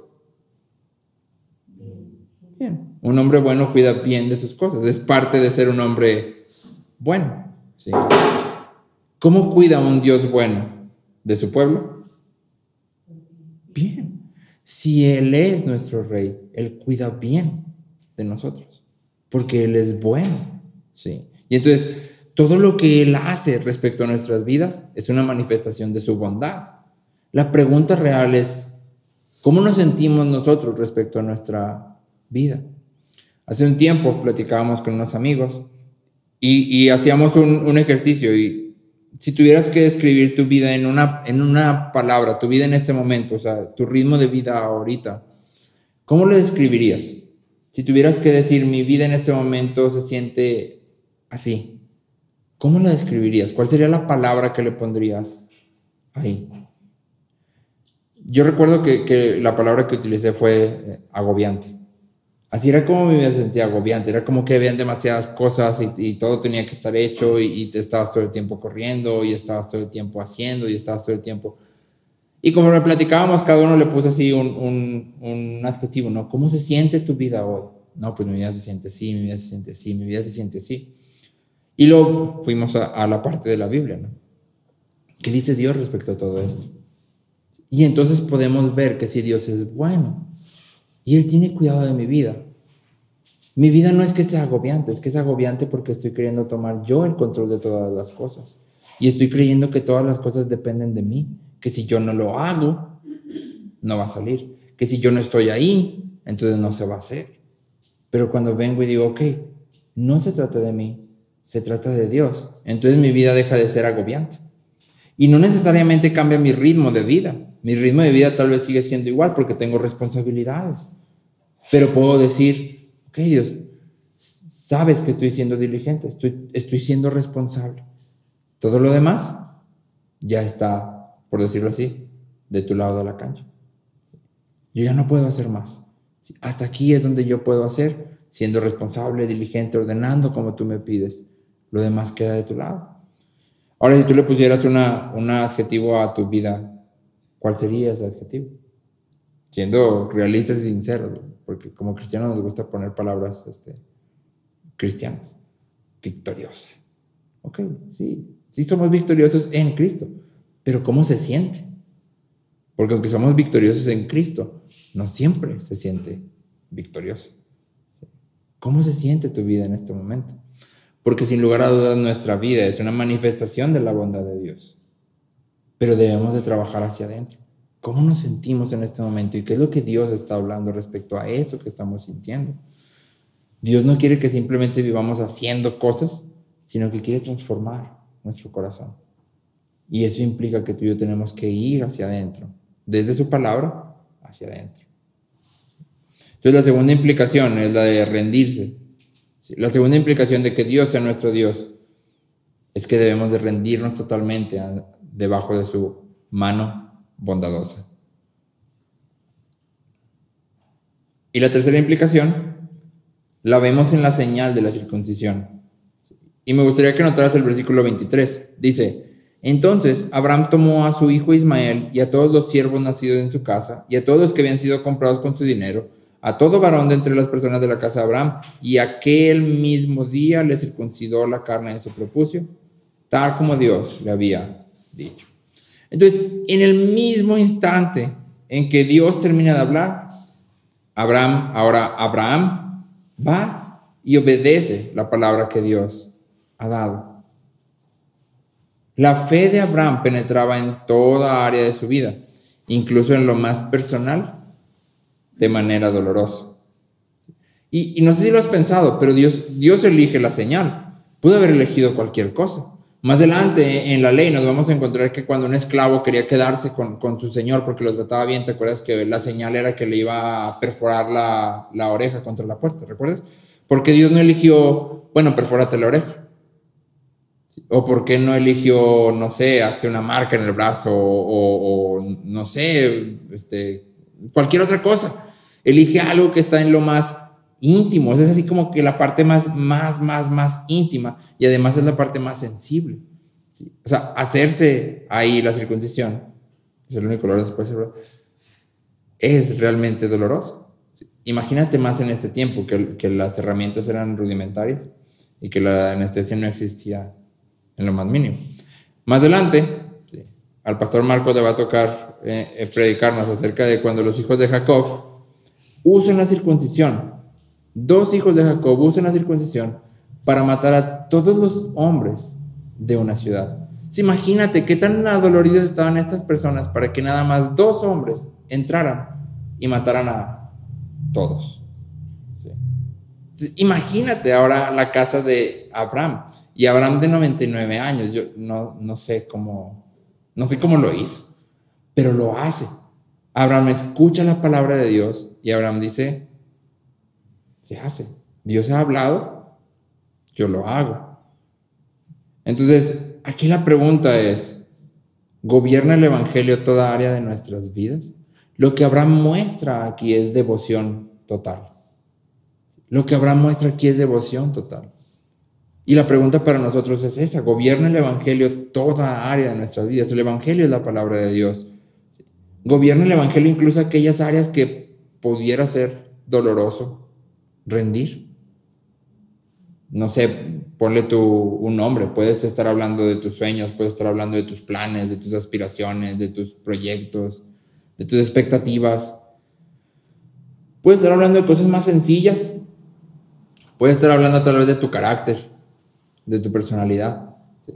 S1: Bien. Un hombre bueno cuida bien de sus cosas. Es parte de ser un hombre bueno. ¿Sí? ¿Cómo cuida un Dios bueno de su pueblo? Bien. Si Él es nuestro rey, Él cuida bien de nosotros. Porque Él es bueno. ¿Sí? Y entonces, todo lo que Él hace respecto a nuestras vidas es una manifestación de su bondad. La pregunta real es, ¿cómo nos sentimos nosotros respecto a nuestra vida? Hace un tiempo platicábamos con unos amigos y hacíamos un ejercicio, y si tuvieras que describir tu vida en una palabra, tu vida en este momento, o sea, tu ritmo de vida ahorita, ¿cómo lo describirías? Si tuvieras que decir, mi vida en este momento se siente así, ¿cómo lo describirías? ¿Cuál sería la palabra que le pondrías ahí? Yo recuerdo que la palabra que utilicé fue agobiante. Así era como mi vida se sentía agobiante, era como que habían demasiadas cosas y todo tenía que estar hecho y te estabas todo el tiempo corriendo y estabas todo el tiempo haciendo y estabas todo el tiempo. Y como lo platicábamos, cada uno le puso así un adjetivo, ¿no? ¿Cómo se siente tu vida hoy? No, pues mi vida se siente así, mi vida se siente así, mi vida se siente así. Y luego fuimos a la parte de la Biblia, ¿no? ¿Qué dice Dios respecto a todo esto? Y entonces podemos ver que si Dios es bueno y Él tiene cuidado de mi vida no es que sea agobiante, es que es agobiante porque estoy queriendo tomar yo el control de todas las cosas. Y estoy creyendo que todas las cosas dependen de mí, que si yo no lo hago, no va a salir, que si yo no estoy ahí, entonces no se va a hacer. Pero cuando vengo y digo, ok, no se trata de mí, se trata de Dios, entonces mi vida deja de ser agobiante. Y no necesariamente cambia mi ritmo de vida. Mi ritmo de vida tal vez sigue siendo igual porque tengo responsabilidades. Pero puedo decir, ok, Dios, sabes que estoy siendo diligente, estoy siendo responsable. Todo lo demás ya está, por decirlo así, de tu lado de la cancha. Yo ya no puedo hacer más. Hasta aquí es donde yo puedo hacer, siendo responsable, diligente, ordenando como tú me pides. Lo demás queda de tu lado. Ahora, si tú le pusieras un adjetivo a tu vida, ¿cuál sería ese adjetivo? Siendo realistas y sinceros, porque como cristianos nos gusta poner palabras cristianas. Victoriosa. Ok, sí somos victoriosos en Cristo, pero ¿cómo se siente? Porque aunque somos victoriosos en Cristo, no siempre se siente victorioso. ¿Cómo se siente tu vida en este momento? Porque sin lugar a dudas nuestra vida es una manifestación de la bondad de Dios. Pero debemos de trabajar hacia adentro. ¿Cómo nos sentimos en este momento? ¿Y qué es lo que Dios está hablando respecto a eso que estamos sintiendo? Dios no quiere que simplemente vivamos haciendo cosas, sino que quiere transformar nuestro corazón. Y eso implica que tú y yo tenemos que ir hacia adentro, desde su palabra hacia adentro. Entonces la segunda implicación es la de rendirse. La segunda implicación de que Dios sea nuestro Dios es que debemos de rendirnos totalmente debajo de su mano bondadosa. Y la tercera implicación la vemos en la señal de la circuncisión. Y me gustaría que notaras el versículo 23. Dice, entonces Abraham tomó a su hijo Ismael y a todos los siervos nacidos en su casa y a todos los que habían sido comprados con su dinero, a todo varón de entre las personas de la casa de Abraham, y aquel mismo día le circuncidó la carne de su prepucio, tal como Dios le había dicho. Entonces, en el mismo instante en que Dios termina de hablar, Abraham va y obedece la palabra que Dios ha dado. La fe de Abraham penetraba en toda área de su vida, incluso en lo más personal, de manera dolorosa. Y no sé si lo has pensado, pero Dios elige la señal. Pudo haber elegido cualquier cosa. Más adelante en la ley nos vamos a encontrar que cuando un esclavo quería quedarse con su señor porque lo trataba bien, ¿te acuerdas que la señal era que le iba a perforar la oreja contra la puerta? ¿Recuerdas? Porque Dios no eligió, bueno, perfórate la oreja. O por qué no eligió, no sé, hazte una marca en el brazo o no sé, cualquier otra cosa. Elige algo que está en lo más íntimo. Es así como que la parte más íntima y además es la parte más sensible. ¿Sí? O sea, hacerse ahí la circuncisión, es el único dolor después, es realmente doloroso. ¿Sí? Imagínate más en este tiempo que las herramientas eran rudimentarias y que la anestesia no existía en lo más mínimo. Más adelante, sí, al pastor Marco le va a tocar predicarnos acerca de cuando los hijos de Jacob usan la circuncisión. 2 hijos de Jacob usan la circuncisión para matar a todos los hombres de una ciudad. Sí, imagínate qué tan adoloridos estaban estas personas para que nada más 2 hombres entraran y mataran a todos. Sí. Imagínate ahora la casa de Abraham. Y Abraham de 99 años, yo no sé cómo lo hizo, pero lo hace. Abraham escucha la palabra de Dios y Abraham dice, se hace. Dios ha hablado, yo lo hago. Entonces, aquí la pregunta es, ¿gobierna el evangelio toda área de nuestras vidas? Lo que Abraham muestra aquí es devoción total. Lo que Abraham muestra aquí es devoción total. Y la pregunta para nosotros es esa, ¿gobierna el evangelio toda área de nuestras vidas? El evangelio es la palabra de Dios. ¿Gobierna el evangelio incluso aquellas áreas que pudiera ser doloroso rendir? No sé, ponle un nombre. Puedes estar hablando de tus sueños, puedes estar hablando de tus planes, de tus aspiraciones, de tus proyectos, de tus expectativas. Puedes estar hablando de cosas más sencillas. Puedes estar hablando tal vez de tu carácter, de tu personalidad. Sí.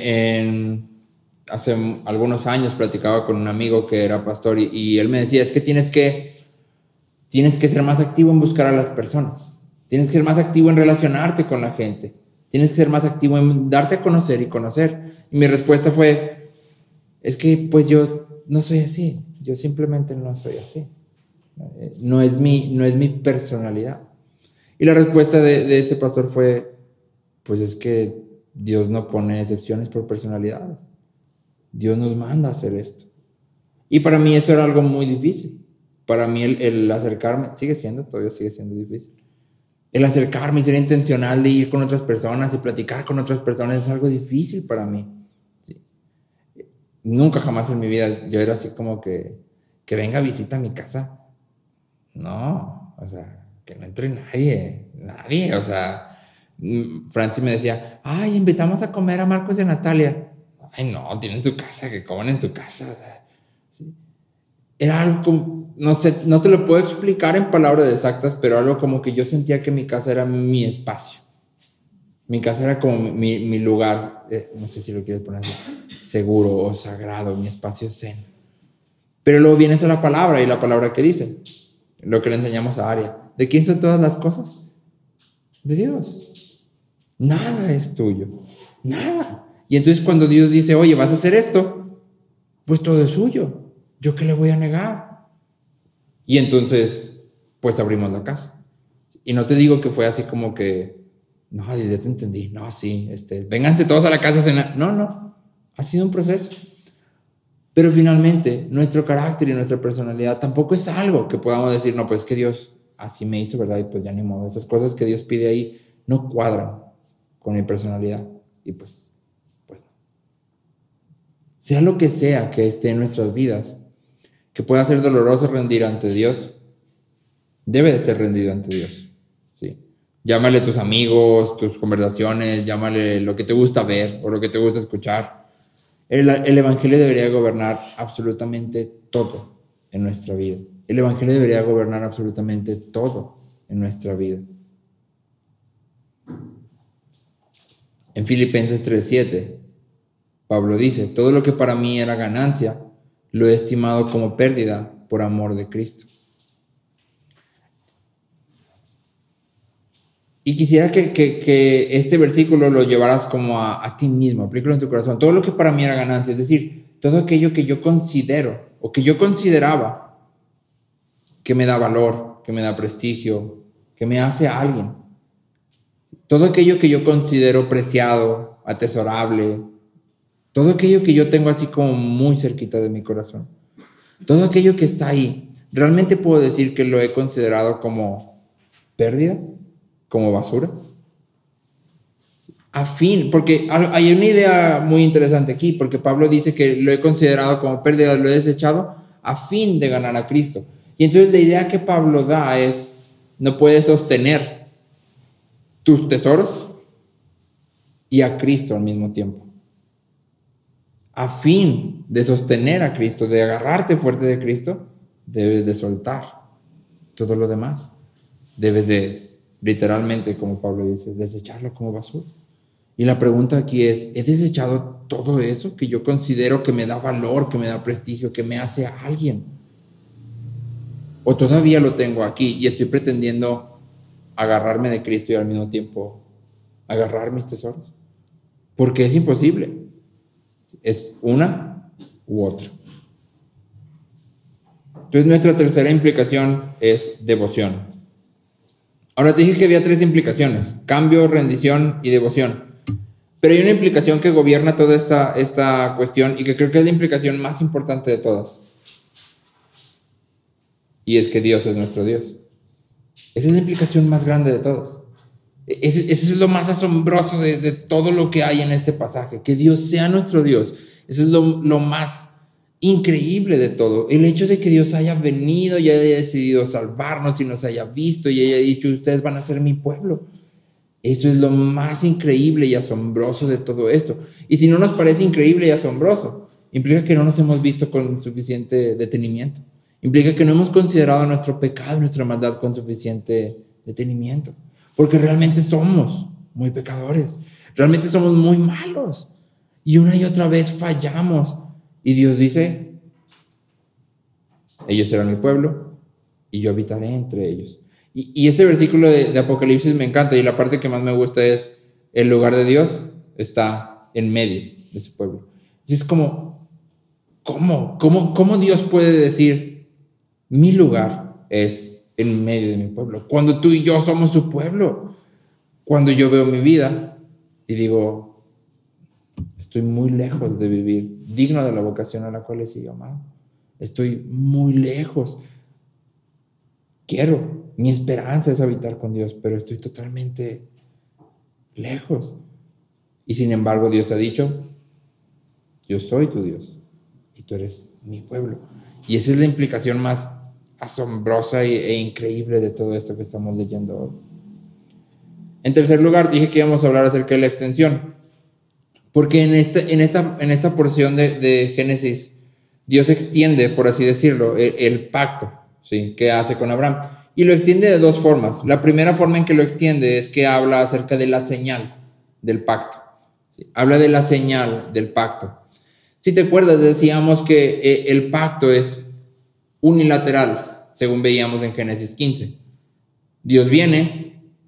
S1: Hace algunos años platicaba con un amigo que era pastor y él me decía, es que tienes que Tienes que ser más activo en buscar a las personas. Tienes que ser más activo en relacionarte con la gente. Tienes que ser más activo en darte a conocer y conocer. Y mi respuesta fue, es que pues yo no soy así. Yo simplemente no soy así. No es mi personalidad. Y la respuesta de este pastor fue, pues es que Dios no pone excepciones por personalidades. Dios nos manda a hacer esto. Y para mí eso era algo muy difícil. Para mí el acercarme, todavía sigue siendo difícil. El acercarme y ser intencional de ir con otras personas y platicar con otras personas es algo difícil para mí. ¿Sí? Nunca jamás en mi vida yo era así como que venga visita a mi casa. No, o sea, que no entre nadie, o sea, Francis me decía, ay, invitamos a comer a Marcos y a Natalia. Ay, no, tienen su casa, que coman en su casa. O sea, ¿sí? Era algo como, no sé, no te lo puedo explicar en palabras exactas, pero algo como que yo sentía que mi casa era mi espacio. Mi casa era como mi lugar, no sé si lo quieres poner así, seguro o sagrado, mi espacio zen. Pero luego vienes a la palabra, y la palabra que dice, lo que le enseñamos a Aria, ¿de quién son todas las cosas? De Dios. Nada es tuyo, nada. Y entonces cuando Dios dice, oye, vas a hacer esto, pues todo es suyo. ¿Yo qué le voy a negar? Y entonces, pues abrimos la casa. Y no te digo que fue así como que, no, ya te entendí, no, sí, vénganse todos a la casa a cenar. No, ha sido un proceso. Pero finalmente, nuestro carácter y nuestra personalidad tampoco es algo que podamos decir, no, pues que Dios así me hizo, ¿verdad? Y pues ya ni modo. Esas cosas que Dios pide ahí no cuadran con mi personalidad. Y pues no. Sea lo que sea que esté en nuestras vidas, que pueda ser doloroso rendir ante Dios, debe de ser rendido ante Dios. ¿Sí? Llámale tus amigos, tus conversaciones, llámale lo que te gusta ver o lo que te gusta escuchar. El Evangelio debería gobernar absolutamente todo en nuestra vida. El Evangelio debería gobernar absolutamente todo en nuestra vida. En Filipenses 3:7, Pablo dice, todo lo que para mí era ganancia, lo he estimado como pérdida por amor de Cristo. Y quisiera que este versículo lo llevaras como a ti mismo, aplícalo en tu corazón. Todo lo que para mí era ganancia, es decir, todo aquello que yo considero o que yo consideraba que me da valor, que me da prestigio, que me hace a alguien. Todo aquello que yo considero preciado, atesorable, todo aquello que yo tengo así como muy cerquita de mi corazón, todo aquello que está ahí, ¿realmente puedo decir que lo he considerado como pérdida? ¿Como basura? Porque hay una idea muy interesante aquí, porque Pablo dice que lo he considerado como pérdida, lo he desechado a fin de ganar a Cristo. Y entonces la idea que Pablo da es, no puedes sostener tus tesoros y a Cristo al mismo tiempo. A fin de sostener a Cristo, de agarrarte fuerte de Cristo, debes de soltar todo lo demás. Debes de, literalmente, como Pablo dice, desecharlo como basura. Y la pregunta aquí es, ¿he desechado todo eso que yo considero que me da valor, que me da prestigio, que me hace a alguien? ¿O todavía lo tengo aquí y estoy pretendiendo agarrarme de Cristo y al mismo tiempo agarrar mis tesoros? Porque es imposible. Es una u otra. Entonces nuestra tercera implicación es devoción. Ahora te dije que había 3 implicaciones: cambio, rendición y devoción. Pero hay una implicación que gobierna toda esta cuestión y que creo que es la implicación más importante de todas. Y es que Dios es nuestro Dios. Esa es la implicación más grande de todas. Eso es lo más asombroso de todo lo que hay en este pasaje. Que Dios sea nuestro Dios. Eso es lo más increíble de todo. El hecho de que Dios haya venido y haya decidido salvarnos y nos haya visto y haya dicho, ustedes van a ser mi pueblo. Eso es lo más increíble y asombroso de todo esto. Y si no nos parece increíble y asombroso, implica que no nos hemos visto con suficiente detenimiento. Implica que no hemos considerado nuestro pecado y nuestra maldad con suficiente detenimiento. Porque realmente somos muy pecadores. Realmente somos muy malos. Y una y otra vez fallamos. Y Dios dice, ellos serán mi pueblo, y yo habitaré entre ellos. Y ese versículo de Apocalipsis me encanta, y la parte que más me gusta es: el lugar de Dios está en medio de su pueblo. Y es como, ¿cómo Dios puede decir: mi lugar es en medio de mi pueblo? Cuando tú y yo somos su pueblo. Cuando yo veo mi vida y digo: estoy muy lejos de vivir digno de la vocación a la cual he sido llamado. Estoy muy lejos. Mi esperanza es habitar con Dios, pero estoy totalmente lejos. Y sin embargo, Dios ha dicho: yo soy tu Dios y tú eres mi pueblo. Y esa es la implicación más asombrosa e increíble de todo esto que estamos leyendo hoy. En tercer lugar, dije que íbamos a hablar acerca de la extensión, porque en esta porción de Génesis, Dios extiende, por así decirlo, el pacto, ¿sí?, que hace con Abraham, y lo extiende de dos formas. La primera forma en que lo extiende es que habla acerca de la señal del pacto, ¿sí? Habla de la señal del pacto. Si te acuerdas, decíamos que el pacto es unilateral, según veíamos en Génesis 15. Dios viene,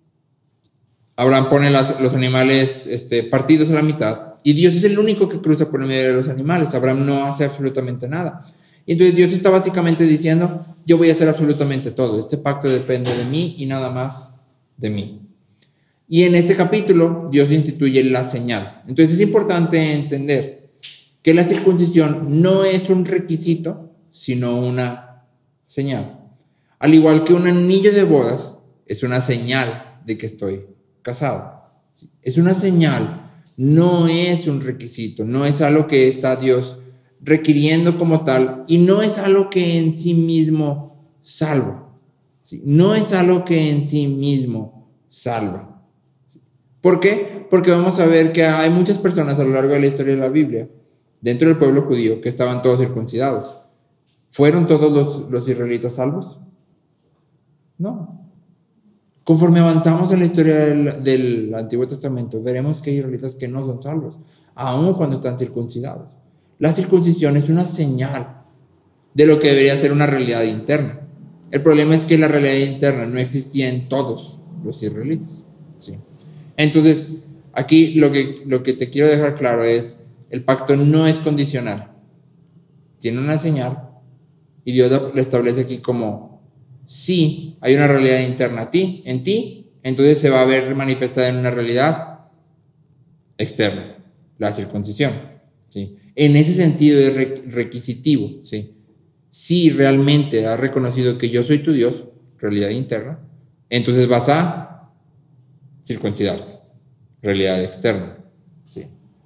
S1: Abraham pone los animales partidos a la mitad, y Dios es el único que cruza por el medio de los animales. Abraham no hace absolutamente nada. Y entonces Dios está básicamente diciendo: yo voy a hacer absolutamente todo. Este pacto depende de mí y nada más de mí. Y en este capítulo Dios instituye la señal. Entonces es importante entender que la circuncisión no es un requisito, sino una señal. Al igual que un anillo de bodas es una señal de que estoy casado. Es una señal, no es un requisito, no es algo que está Dios requiriendo como tal, y no es algo que en sí mismo salva. No es algo que en sí mismo salva. ¿Por qué? Porque vamos a ver que hay muchas personas a lo largo de la historia de la Biblia, dentro del pueblo judío, que estaban todos circuncidados. ¿Fueron todos los israelitas salvos? No. Conforme avanzamos en la historia del Antiguo Testamento, veremos que hay israelitas que no son salvos, aun cuando están circuncidados. La circuncisión es una señal de lo que debería ser una realidad interna. El problema es que la realidad interna no existía en todos los israelitas, ¿sí? Entonces, aquí lo que te quiero dejar claro es: el pacto no es condicional. Tiene una señal, y Dios lo establece aquí como: si hay una realidad interna en ti, entonces se va a ver manifestada en una realidad externa, la circuncisión, ¿sí? En ese sentido es requisitivo, ¿sí? Si realmente has reconocido que yo soy tu Dios, realidad interna, entonces vas a circuncidarte, realidad externa, ¿sí?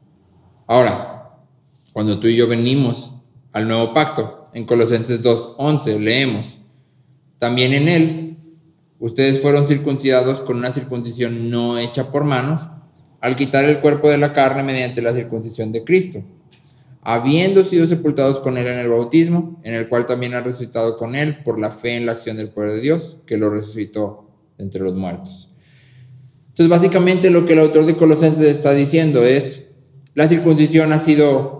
S1: Ahora, cuando tú y yo venimos al nuevo pacto, en Colosenses 2:11 leemos: también en él ustedes fueron circuncidados con una circuncisión no hecha por manos, al quitar el cuerpo de la carne mediante la circuncisión de Cristo, habiendo sido sepultados con él en el bautismo, en el cual también han resucitado con él por la fe en la acción del poder de Dios, que lo resucitó entre los muertos. Entonces, básicamente lo que el autor de Colosenses está diciendo es: la circuncisión ha sido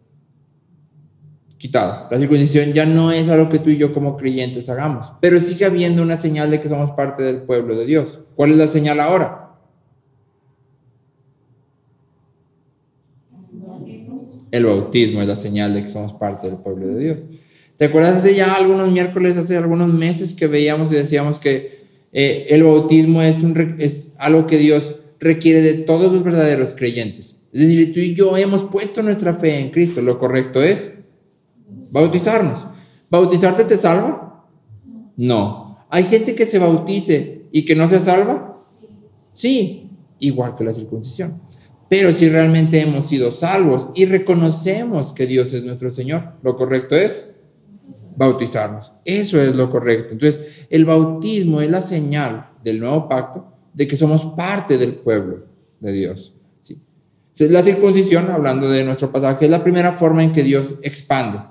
S1: quitada. La circuncisión ya no es algo que tú y yo como creyentes hagamos, pero sigue habiendo una señal de que somos parte del pueblo de Dios. ¿Cuál es la señal ahora? El bautismo es la señal de que somos parte del pueblo de Dios. ¿Te acuerdas hace ya algunos miércoles, hace algunos meses, que veíamos y decíamos que el bautismo es algo que Dios requiere de todos los verdaderos creyentes? Es decir, tú y yo hemos puesto nuestra fe en Cristo. Lo correcto es bautizarnos. ¿Bautizarte te salva? No. ¿Hay gente que se bautice y que no se salva? Sí, igual que la circuncisión. Pero si realmente hemos sido salvos y reconocemos que Dios es nuestro Señor, lo correcto es bautizarnos. Eso es lo correcto. Entonces, el bautismo es la señal del nuevo pacto de que somos parte del pueblo de Dios, ¿sí? Entonces, la circuncisión, hablando de nuestro pasaje, es la primera forma en que Dios expande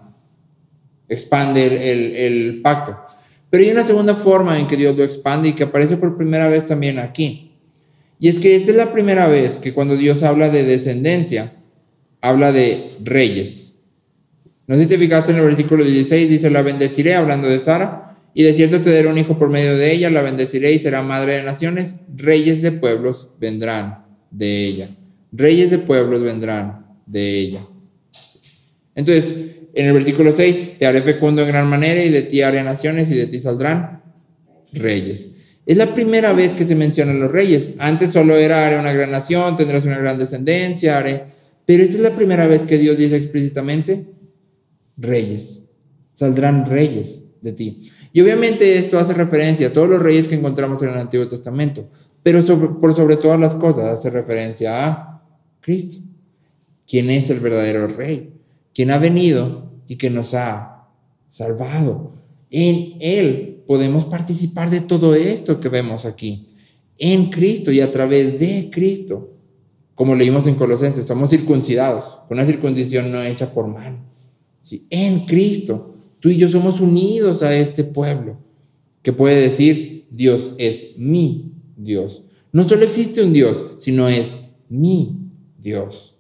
S1: el pacto. Pero hay una segunda forma en que Dios lo expande y que aparece por primera vez también aquí. Y es que esta es la primera vez que cuando Dios habla de descendencia, habla de reyes. No sé si te fijaste en el versículo 16, dice: la bendeciré, hablando de Sara, Y de cierto te daré un hijo por medio de ella, la bendeciré y será madre de naciones. Reyes de pueblos vendrán de ella. Reyes de pueblos vendrán de ella. Entonces, en el versículo 6, te haré fecundo en gran manera y de ti haré naciones y de ti saldrán reyes. Es la primera vez que se mencionan los reyes. Antes solo era haré una gran nación, tendrás una gran descendencia, haré... Pero esta es la primera vez que Dios dice explícitamente reyes. Saldrán reyes de ti. Y obviamente esto hace referencia a todos los reyes que encontramos en el Antiguo Testamento, pero por sobre todas las cosas hace referencia a Cristo, quien es el verdadero rey, quien ha venido y que nos ha salvado. En Él podemos participar de todo esto que vemos aquí, en Cristo y a través de Cristo. Como leímos en Colosenses, somos circuncidados, con una circuncisión no hecha por mano. ¿Sí? En Cristo. Tú y yo somos unidos a este pueblo que puede decir, Dios es mi Dios. No solo existe un Dios, sino es mi Dios.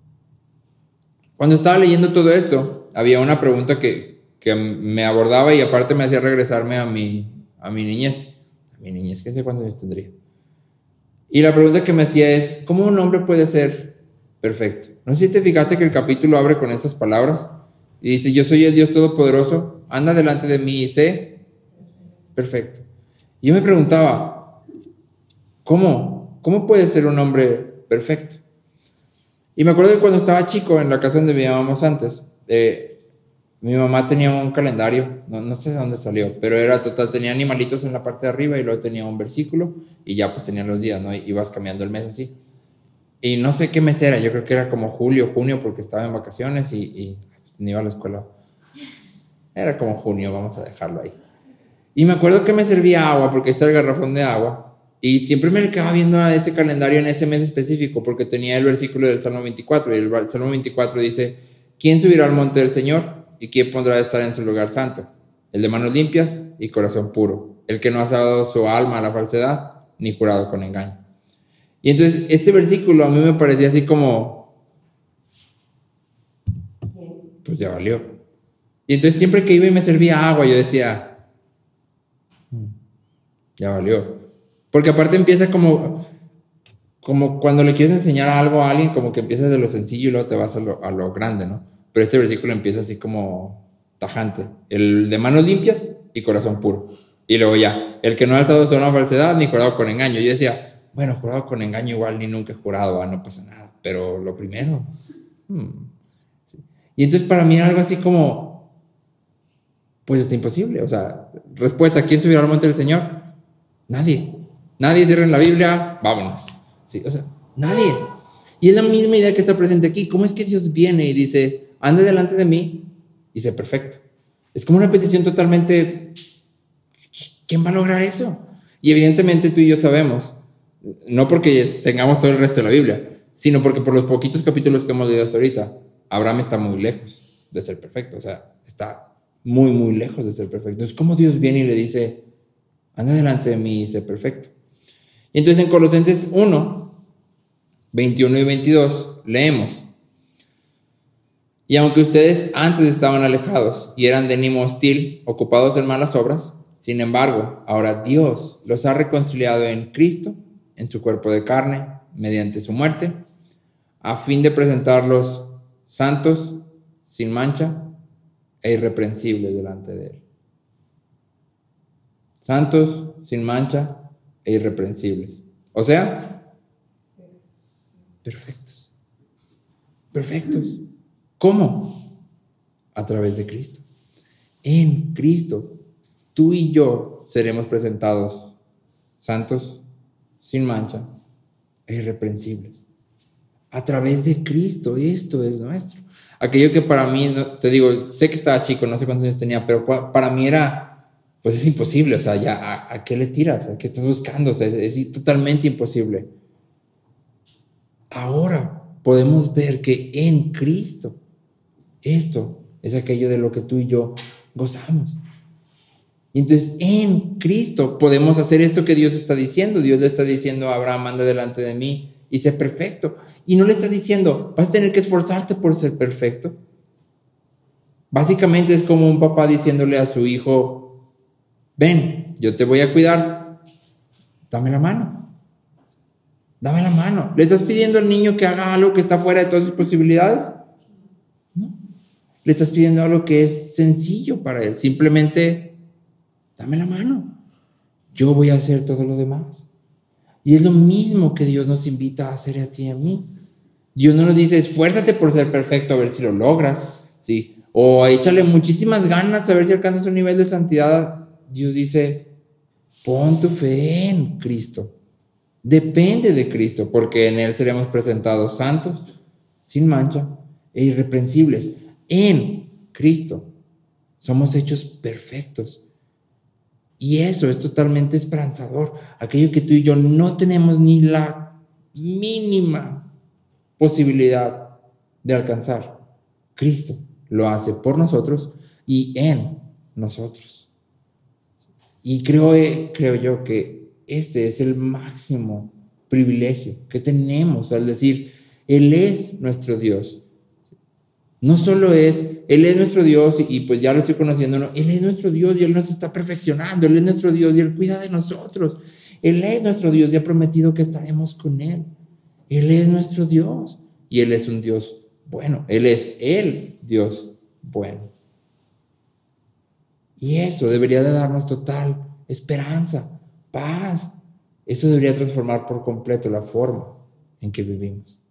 S1: Cuando estaba leyendo todo esto, había una pregunta que me abordaba y aparte me hacía regresarme a mi niñez. A mi niñez, que sé cuántos años tendría. Y la pregunta que me hacía es, ¿cómo un hombre puede ser perfecto? No sé si te fijaste que el capítulo abre con estas palabras. Y dice, yo soy el Dios Todopoderoso, anda delante de mí y sé perfecto. Y yo me preguntaba, ¿cómo puede ser un hombre perfecto? Y me acuerdo que cuando estaba chico, en la casa donde vivíamos antes, mi mamá tenía un calendario, no sé de dónde salió, pero era total, tenía animalitos en la parte de arriba y luego tenía un versículo y ya pues tenía los días, ¿no? Y ibas cambiando el mes así. Y no sé qué mes era, yo creo que era como julio, junio, porque estaba en vacaciones y ni iba a la escuela. Era como junio, vamos a dejarlo ahí. Y me acuerdo que me servía agua, porque este era el garrafón de agua, y siempre me quedaba viendo a ese calendario en ese mes específico, porque tenía el versículo del Salmo 24, y el Salmo 24 dice, ¿quién subirá al monte del Señor? ¿Y quién podrá estar en su lugar santo? El de manos limpias y corazón puro, el que no ha dado su alma a la falsedad, ni jurado con engaño. Y entonces este versículo a mí me parecía así como, pues ya valió. Y entonces siempre que iba y me servía agua, yo decía, ya valió. Porque aparte empieza como cuando le quieres enseñar algo a alguien, como que empiezas de lo sencillo y luego te vas a lo grande, ¿no? Pero este versículo empieza así como tajante. El de manos limpias y corazón puro. Y luego ya, el que no ha alzado su alma a falsedad ni jurado con engaño. Yo decía, bueno, jurado con engaño igual ni nunca he jurado, no pasa nada. Pero lo primero... Y entonces para mí era algo así como, pues está imposible. O sea, respuesta, ¿quién subirá al monte del Señor? Nadie. Nadie cierra en la Biblia, vámonos. Sí, o sea, nadie. Y es la misma idea que está presente aquí. ¿Cómo es que Dios viene y dice, ande delante de mí y sé perfecto? Es como una petición totalmente, ¿quién va a lograr eso? Y evidentemente tú y yo sabemos, no porque tengamos todo el resto de la Biblia, sino porque por los poquitos capítulos que hemos leído hasta ahorita, Abraham está muy lejos de ser perfecto, o sea, está muy, muy lejos de ser perfecto. Entonces, ¿cómo Dios viene y le dice, anda delante de mí y sé perfecto? Y entonces en Colosenses 1, 21 y 22, leemos, y aunque ustedes antes estaban alejados y eran de ánimo hostil, ocupados en malas obras, sin embargo, ahora Dios los ha reconciliado en Cristo, en su cuerpo de carne, mediante su muerte, a fin de presentarlos santos, sin mancha e irreprensibles delante de Él. Santos, sin mancha e irreprensibles. O sea, perfectos. Perfectos. ¿Cómo? A través de Cristo. En Cristo, tú y yo seremos presentados santos, sin mancha e irreprensibles. A través de Cristo, esto es nuestro. Aquello que para mí, te digo, sé que estaba chico, no sé cuántos años tenía, pero para mí era, pues es imposible, o sea, ya, ¿a qué le tiras? ¿A qué estás buscando? O sea, es totalmente imposible. Ahora podemos ver que en Cristo, esto es aquello de lo que tú y yo gozamos. Y entonces en Cristo podemos hacer esto que Dios está diciendo. Dios le está diciendo a Abraham, anda delante de mí y sé perfecto. Y no le está diciendo, vas a tener que esforzarte por ser perfecto. Básicamente es como un papá diciéndole a su hijo, ven, yo te voy a cuidar, dame la mano. Dame la mano. ¿Le estás pidiendo al niño que haga algo que está fuera de todas sus posibilidades? No. Le estás pidiendo algo que es sencillo para él. Simplemente, dame la mano. Yo voy a hacer todo lo demás. Y es lo mismo que Dios nos invita a hacer a ti y a mí. Dios no nos dice, esfuérzate por ser perfecto a ver si lo logras, ¿sí? O échale muchísimas ganas a ver si alcanzas un nivel de santidad. Dios dice, pon tu fe en Cristo. Depende de Cristo, porque en Él seremos presentados santos, sin mancha e irreprensibles. En Cristo somos hechos perfectos. Y eso es totalmente esperanzador. Aquello que tú y yo no tenemos ni la mínima posibilidad de alcanzar. Cristo lo hace por nosotros y en nosotros. Y creo yo que este es el máximo privilegio que tenemos al decir, Él es nuestro Dios. No solo Él es nuestro Dios y pues ya lo estoy conociendo, no, Él es nuestro Dios y Él nos está perfeccionando, Él es nuestro Dios y Él cuida de nosotros. Él es nuestro Dios y ha prometido que estaremos con Él. Él es nuestro Dios y Él es un Dios bueno. Él es el Dios bueno. Y eso debería de darnos total esperanza, paz. Eso debería transformar por completo la forma en que vivimos.